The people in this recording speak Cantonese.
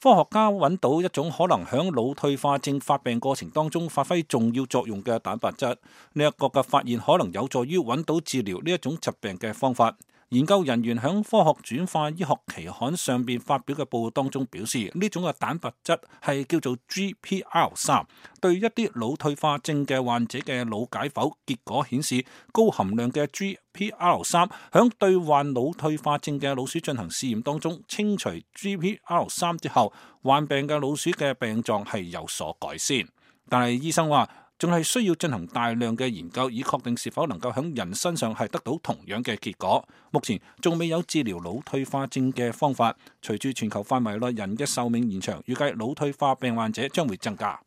科學家揾到一種可能響腦退化症發病過程當中發揮重要作用嘅蛋白質，呢一個嘅發現可能有助於揾到治療呢一種疾病嘅方法。研究人員響科學轉化醫學期刊上邊發表嘅報告當中表示，呢種嘅蛋白質係叫做 GPR3，對一啲腦退化症嘅患者嘅腦解剖結果顯示，高含量嘅 GPR3響對患腦退化症嘅老鼠進行試驗當中，清除 GPR3之後，患病嘅老鼠嘅病狀係有所改善。但係醫生話，仲係需要進行大量嘅研究，以確定是否能夠喺人身上係得到同樣嘅結果。目前仲未有治療腦退化症嘅方法。隨住全球範圍內人嘅壽命延長，預計腦退化病患者將會增加。